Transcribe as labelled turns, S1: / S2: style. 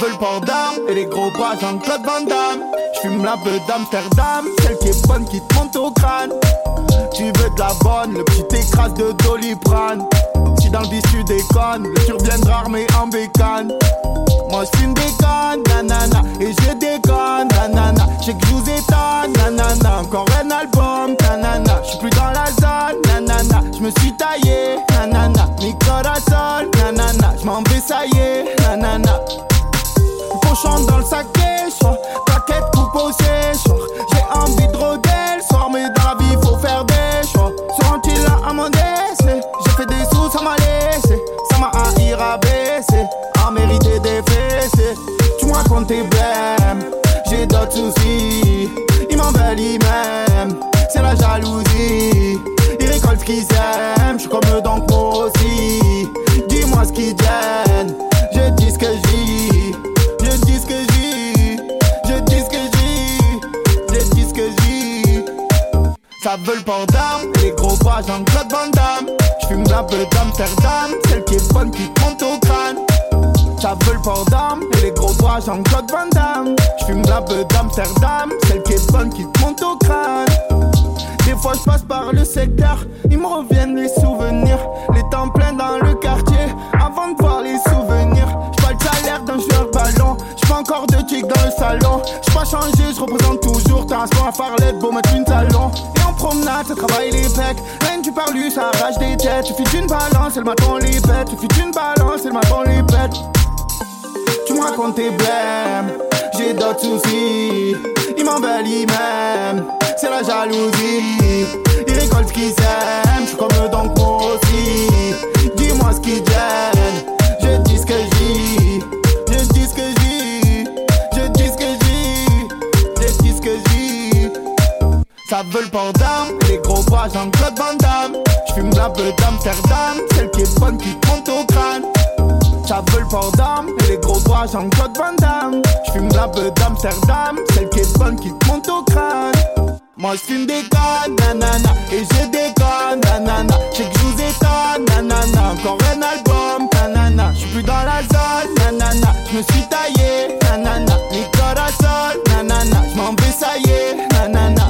S1: veut le port d'armes et les gros bras Jean-Claude Van Damme. J'fume la beuh d'Amsterdam, celle qui est bonne qui te monte au crâne. Tu veux de la bonne, le petit écrase de Doliprane. Si dans le bis tu déconnes, le tu reviendras armé en bécane. Moi j'fume des cannes, nanana, et je déconne, nanana. J'sais que j'vous étonne, nanana. Encore un album, nanana. J'suis plus dans la zone, nanana. J'me suis taillé, nanana. Mi corazon, nanana. J'm'en vais, ça y est, nanana. Cochon dans le sac des choix, plaquette coupe au séchoir. J'ai envie de rôder le soir, mais dans la vie faut faire des choix. Seront-ils là à mon décès? J'ai fait des sous, ça m'a laissé. Ça m'a haï rabaissé, à mériter des fessées. Tu me racontes tes blèmes, j'ai d'autres soucis. Ils m'en veulent, ils m'aiment, c'est la jalousie. Ils récoltent ce qu'ils aiment, j'suis comme eux donc moi aussi. Dis-moi ce qu'ils gêne, je dis ce que j'dis. Je dis ce que j'dis, je dis ce que j'dis, je dis ce que j'dis. Ça veut le port d'armes, les gros bras Jean-Claude Van Damme. J'fume la beuh d'Amsterdam, celle qui est bonne qui te monte au crâne. Ça veut le port d'armes et les gros bras Jean-Claude Van Damme. J'fume la beuh d'Amsterdam, celle qui est bonne qui te monte au crâne. Des fois je passe par le secteur, ils me reviennent les souvenirs. Les temps pleins dans le quartier, avant de voir les souvenirs. J'pas le salaire d'un joueur ballon, j'pas encore de chic dans le salon. J'pas changé, j'représente toujours. T'as un sport à Farlette, beau mettre une talon. Et en promenade, ça travaille les pecs. Rien du parlu, ça arrache des têtes. Suffit d'une balance, elle m'attend les bêtes. Suffit d'une balance, elle m'attend les bêtes. Tu me racontes tes blèmes, j'ai d'autres soucis. Ils m'en veulent, ils m'aiment, c'est la jalousie. Ils récoltent ce qu'ils aiment, j'suis comme eux donc moi aussi. Dis-moi ce qu'ils gêne, je dis ce que j'dis. Je dis ce que j'dis, je dis ce que j'dis, je dis ce que j'dis. Ça veut le port d'armes, les gros bras Jean-Claude Van Damme. J'fume la beuh d'Amsterdam, celle qui est bonne qui te monte au crâne. Ça veut le port d'armes et les gros bras Jean-Claude Van Damme. J'fume la beuh d'Amsterdam, celle qui est bonne qui te monte au crâne. Moi j'fume des cannes, nanana, et je déconne, nanana. J'sais que j'vous étonne, nanana. Encore un album, nanana. J'suis plus dans la zone, nanana. J'me suis taillé, nanana. Mi corazon, nanana. J'm'en vais, ça y est, nanana.